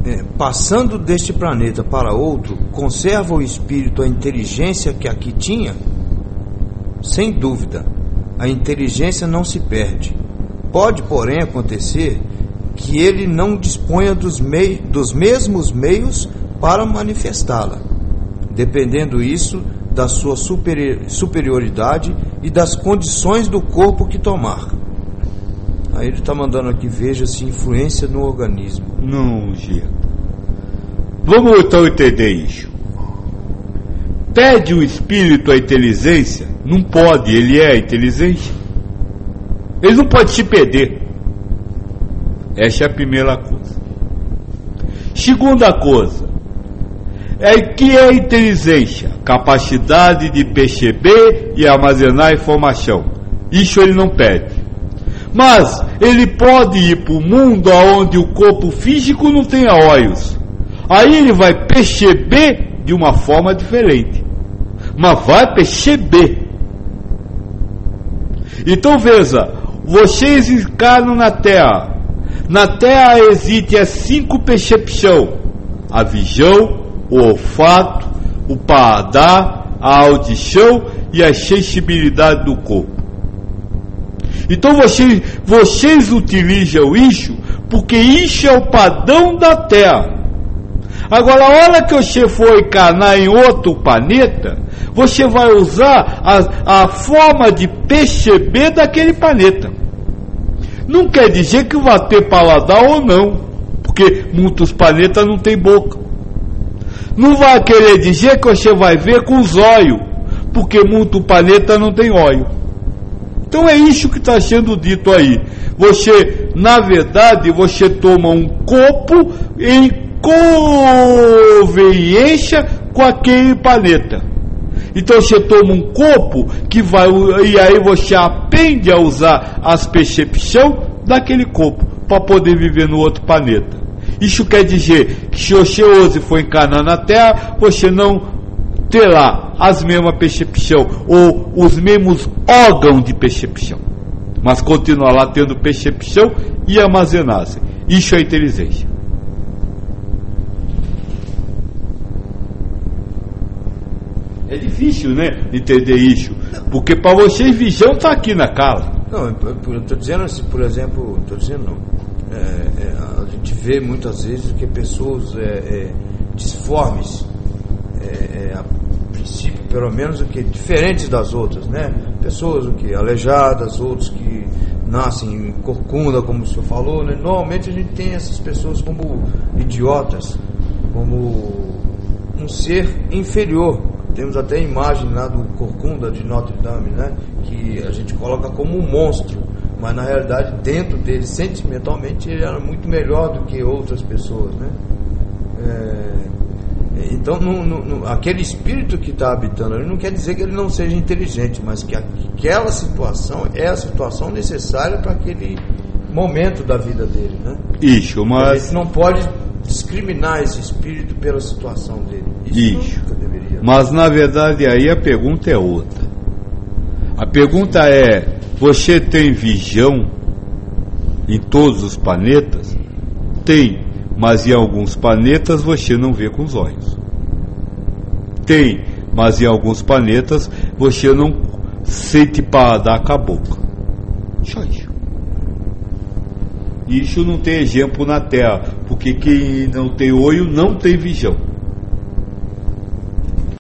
passando deste planeta para outro, conserva o espírito a inteligência que aqui tinha? Sem dúvida, a inteligência não se perde. Pode, porém, acontecer que ele não disponha dos mesmos meios para manifestá-la, dependendo isso da sua superioridade e das condições do corpo que tomar. Aí ele está mandando aqui, veja-se influência no organismo. Não, Gia. Vamos então entender isso. Pede o espírito a inteligência? Não pode, ele é a inteligência. Ele não pode te perder. Essa é a primeira coisa. Segunda coisa, que é a inteligência? Capacidade de perceber e armazenar informação. Isso ele não pede. Mas ele pode ir para o mundo onde o corpo físico não tenha olhos. Aí ele vai perceber de uma forma diferente. Mas vai perceber. Então veja, vocês encarnam na Terra. Na Terra existem as 5 percepções: a visão, o olfato, o paladar, a audição e a sensibilidade do corpo. Então vocês utilizam isso porque isso é o padrão da Terra. Agora, a hora que você for encarnar em outro planeta, você vai usar a forma de perceber daquele planeta. Não quer dizer que vai ter paladar ou não, porque muitos planetas não tem boca. Não vai querer dizer que você vai ver com os olhos, porque muito planeta não tem olho. Então é isso que está sendo dito aí. Você, na verdade, você toma um corpo em conveniência com aquele planeta. Então você toma um corpo que vai, e aí você aprende a usar as percepções daquele corpo para poder viver no outro planeta. Isso quer dizer que se você hoje for encarnar na Terra, você não terá as mesmas percepções ou os mesmos órgãos de percepção, mas continuará tendo percepção e armazenagem. Isso é inteligência. É difícil, né, entender isso, porque para vocês visão está aqui na cara. Não, eu estou dizendo assim, por exemplo, a gente vê muitas vezes que pessoas disformes, a princípio, pelo menos, diferentes das outras, né? Pessoas aleijadas, outros que nascem em corcunda, como o senhor falou, né? Normalmente a gente tem essas pessoas como idiotas, como um ser inferior. Temos até a imagem lá do corcunda de Notre Dame, né? Que a gente coloca como um monstro, mas na realidade dentro dele, sentimentalmente, ele era muito melhor do que outras pessoas, né? Então aquele espírito que está habitando ali não quer dizer que ele não seja inteligente, mas que aquela situação é a situação necessária para aquele momento da vida dele, né? Isso, mas a gente não pode discriminar esse espírito pela situação dele. Isso nunca deveria. Mas na verdade aí a pergunta é outra. A pergunta é: você tem visão em todos os planetas? Tem, mas em alguns planetas você não vê com os olhos. Tem, mas em alguns planetas você não sente paladar com a boca. Só isso. Isso não tem exemplo na Terra, porque quem não tem olho não tem visão.